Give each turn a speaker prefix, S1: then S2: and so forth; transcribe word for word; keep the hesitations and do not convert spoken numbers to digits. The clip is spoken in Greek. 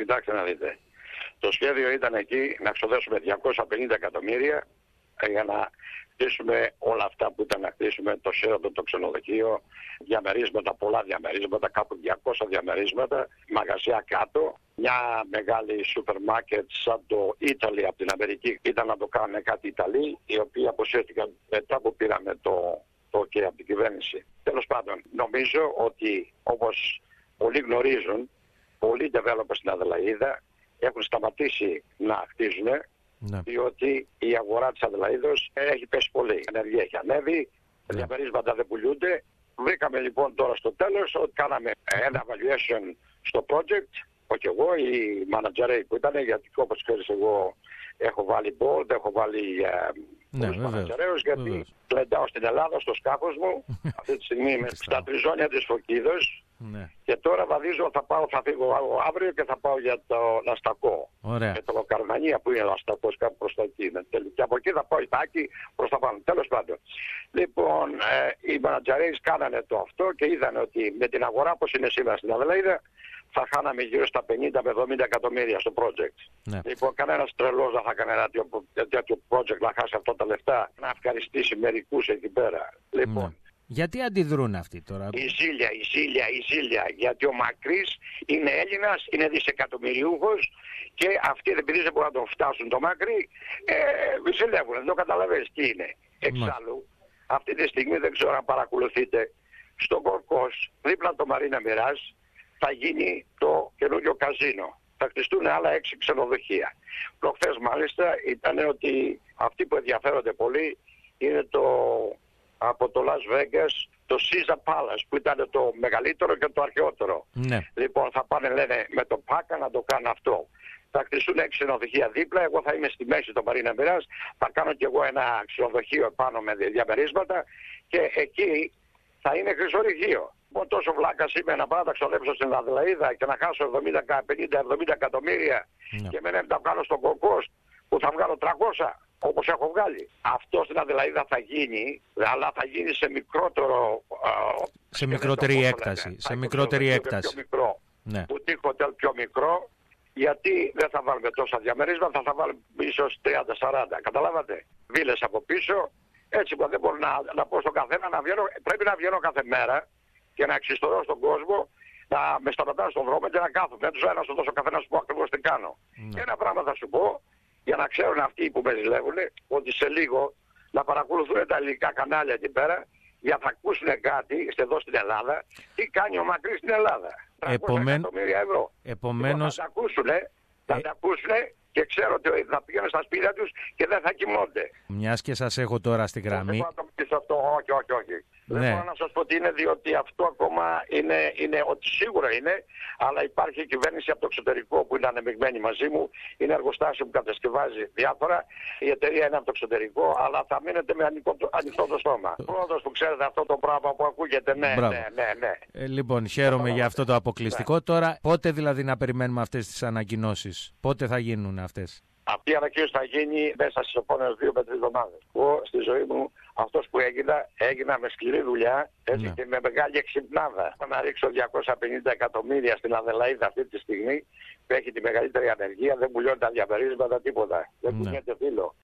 S1: Κοιτάξτε να δείτε. Το σχέδιο ήταν εκεί να ξοδέσουμε διακόσια πενήντα εκατομμύρια για να χτίσουμε όλα αυτά που ήταν να χτίσουμε, το Sheraton, το ξενοδοχείο, διαμερίσματα, πολλά διαμερίσματα, κάπου διακόσια διαμερίσματα, μαγαζιά κάτω, μια μεγάλη σούπερ μάρκετ σαν το Italy από την Αμερική. Ήταν να το κάνουν κάτι Ιταλοί, οι οποίοι αποσύρθηκαν μετά που πήραμε το, το OK από την κυβέρνηση. Τέλος πάντων, νομίζω ότι όπως πολλοί γνωρίζουν, πολλοί developers στην Αδελαΐδα έχουν σταματήσει να χτίζουν, ναι. Διότι η αγορά της Αδελαΐδος έχει πέσει πολύ. Η ενέργεια έχει ανέβει, ναι. Διαμερίσματα δεν πουλούνται. Βρήκαμε λοιπόν τώρα στο τέλος ότι κάναμε ένα valuation στο project, όχι εγώ, οι μάνατζεροι που ήταν, γιατί όπως ξέρεις εγώ έχω βάλει board, έχω βάλει
S2: ναι,
S1: πολλούς μάνατζερέους, γιατί πλεντάω στην Ελλάδα στο σκάφος μου, αυτή τη στιγμή είμαι στα τριζόνια της Φωκίδος. Ναι. Και τώρα βαδίζω, θα πάω, θα φύγω αύριο και θα πάω για το Λαστακό.
S2: Ωραία.
S1: Με το Καρμανία που είναι Λαστακός, κάπου προς τα εκεί. Και από εκεί θα πάω Ιτάκη προς τα πάνω. Τέλος πάντων. Λοιπόν, ε, οι μανατζαρέες κάνανε το αυτό και είδαν ότι με την αγορά όπως είναι σήμερα στην Αδελαΐδα θα χάναμε γύρω στα πενήντα με εβδομήντα εκατομμύρια στο project. Ναι. Λοιπόν, κανένας τρελός δεν θα έκανε ένα τέτοιο project να χάσει αυτά τα λεφτά, να ευχαριστήσει μερικούς εκεί πέρα. Λοιπόν.
S2: Ναι. Γιατί αντιδρούν αυτοί τώρα?
S1: Η ζήλια, η ζήλια, η ζήλια. Γιατί ο Μακρύς είναι Έλληνας, είναι δισεκατομμυριούχος και αυτοί επειδή δεν μπορούν να τον φτάσουν το Μακρύ, ε, ζηλεύουν. Δεν το καταλαβαίνεις τι είναι. Εξάλλου, αυτή τη στιγμή δεν ξέρω αν παρακολουθείτε, στον Κορκός, δίπλα το Μαρίνα Μοιράζ, θα γίνει το καινούριο καζίνο. Θα χτιστούν άλλα έξι ξενοδοχεία. Προχθές μάλιστα ήταν ότι αυτοί που ενδιαφέρονται πολύ είναι το... από το Las Vegas, το Caesar Palace που ήταν το μεγαλύτερο και το αρχαιότερο. Ναι. Λοιπόν θα πάνε λένε με το Πάκα να το κάνουν αυτό. Θα χτιστούν έξι ξενοδοχεία δίπλα, εγώ θα είμαι στη μέση των Μαρίνα Μοιράζ, θα κάνω κι εγώ ένα ξενοδοχείο πάνω με διαμερίσματα και εκεί θα είναι χρυσορυχείο. Λοιπόν τόσο βλάκας είμαι να πάω να τα ξοδέψω στην Αδελαΐδα και να χάσω πενήντα εβδομήντα εκατομμύρια ναι. Και με να τα κάνω στον Κοκός που θα βγάλω τριακόσια. Όπως έχω βγάλει. Αυτό στην Αδελαΐδα θα γίνει, αλλά θα γίνει σε μικρότερο...
S2: Σε μικρότερη έκταση.
S1: Λέτε,
S2: σε μικρότερη έκταση.
S1: Πιο μικρό. Ναι. Μπουτίκ χοτέλ πιο μικρό, γιατί δεν θα βάλουμε τόσα διαμερίσματα, θα βάλουμε ίσως τριάντα σαράντα. Καταλάβατε. Βίλες από πίσω, έτσι που δεν μπορώ να, να πω στον καθένα να βγαίνω, πρέπει να βγαίνω κάθε μέρα και να εξιστορώ στον κόσμο, να με σταματάνε στον δρόμο και να κάθομαι. Δεν τους λέω να σου δώσω καθένα να σου πω ακριβώς τι κάνω. Ναι. Ένα πράγμα θα σου πω, για να ξέρουν αυτοί που με ζηλεύουν ότι σε λίγο να παρακολουθούν τα ελληνικά κανάλια εκεί πέρα για να ακούσουν κάτι εδώ στην Ελλάδα τι κάνει ο Μακρύς στην Ελλάδα.
S2: Επομέν...
S1: εκατομμύρια ευρώ.
S2: Επομένως...
S1: Λοιπόν, θα τα ακούσουν, θα
S2: ε...
S1: τα ακούσουν και ξέρω ότι θα πηγαίνουν στα σπίτια τους και δεν θα κοιμώνται.
S2: Μιας και σας έχω τώρα στη γραμμή...
S1: Δεν μπορώ να το πεις αυτό, όχι, όχι, όχι. Ναι. Δεν μπορώ να σας πω ότι είναι, διότι αυτό ακόμα είναι, είναι ότι σίγουρα είναι, αλλά υπάρχει η κυβέρνηση από το εξωτερικό που είναι ανεμειγμένη μαζί μου, είναι εργοστάσιο που κατασκευάζει διάφορα, η εταιρεία είναι από το εξωτερικό, αλλά θα μείνετε με ανοιχτό, ανοιχτό το στόμα. Πρώτος που ξέρετε αυτό το πράγμα που ακούγεται, ναι,
S2: Μπράβο.
S1: ναι, ναι, ναι.
S2: Ε, λοιπόν, χαίρομαι για αυτό το αποκλειστικό. Ναι. Τώρα, πότε δηλαδή να περιμένουμε αυτές τις ανακοινώσεις, πότε θα γίνουν αυτές?
S1: Αυτή η ανακοίνωση θα γίνει μέσα στις επόμενες δύο με τρεις εβδομάδες. Εγώ στη ζωή μου αυτός που έγινα, έγινα με σκληρή δουλειά έτσι, ναι. Και με μεγάλη εξυπνάδα. Να ρίξω διακόσια πενήντα εκατομμύρια στην Αδελαΐδα αυτή τη στιγμή που έχει τη μεγαλύτερη ανεργία, δεν πουλιώνει τα διαμερίσματα, τίποτα. Δεν πουλιέται φίλο.